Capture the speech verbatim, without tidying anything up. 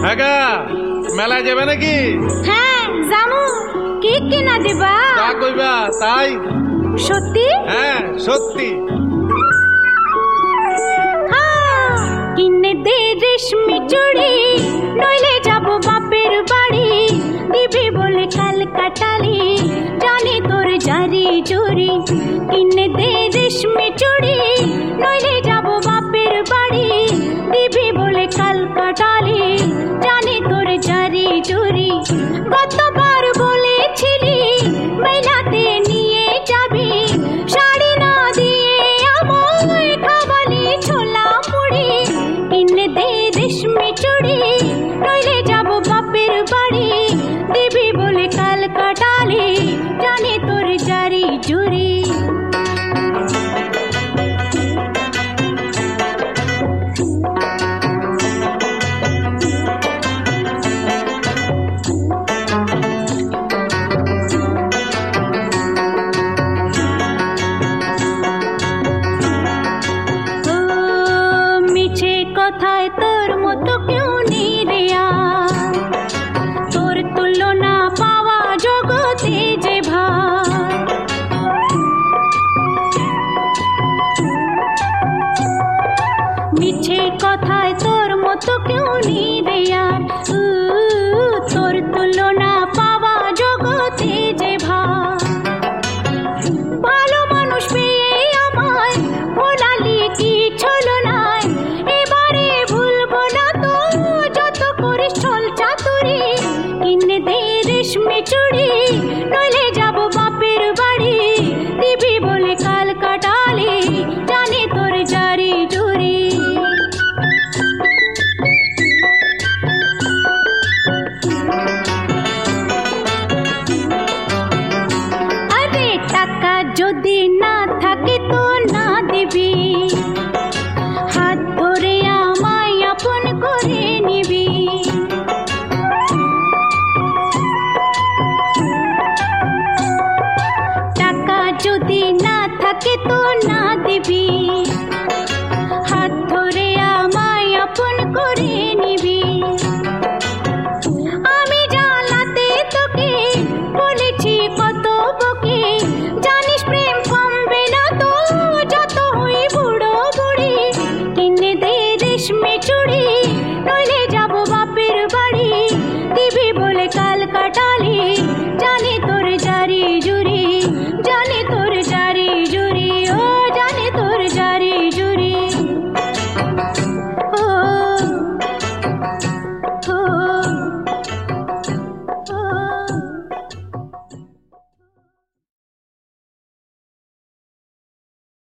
ভাগা মেলায় যাবে নাকি? হ্যাঁ জামু। কি কিনা দিবা? তা কইবা তাই। সত্যি? হ্যাঁ সত্যি। কিনে দে রেশমি চুড়ি, নইলে যাব বাপের বাড়ি। দিবি বলে কাল কাটালি, জানি তোর জারি জুরি। কিনে দে রেশমি চুড়ি, নইলে যাব বাপের বাড়ি। দিবি বলে কাল কাটালি, জানি তোর জারি জুরি। গতবার বলেছিলি মেলাতে নিয়ে যাবি, শাড়ি না দিয়ে আমায় খাওয়ালি ছোলা মুড়ি। কিনে দে রেশমি চুড়ি, নইলে যাব বাপের বাড়ি। দিবি বলে কাল কাটালি, জানি তোর জারি জুরি। কথায় তোর মতো কেউ নেই রে আর, তোর তুলনা পাওয়া জগতে যে ভার। মিছে কথায় তোর মতো কেউ নেই রে আর, তোর তুলনা পাওয়া জগতে যে ভার। ভালো মানুষ পেয়ে আমায় ভোলালি কি ছলো নাই, এবারে ভুলবো না তো যত করিস ছল চাতুরি। কিনে দে রেশমি চুড়ি, নইলে যাব বাপের বাড়ি। দিবি বলে কাল কাটালি, জানি তোর জারি জুরি। আরে টাকা যদি না থাকে তো না দিবি, হাত ধরে আমায় আপন করে নিবি। টাকা যদি না থাকে তো না দিবি,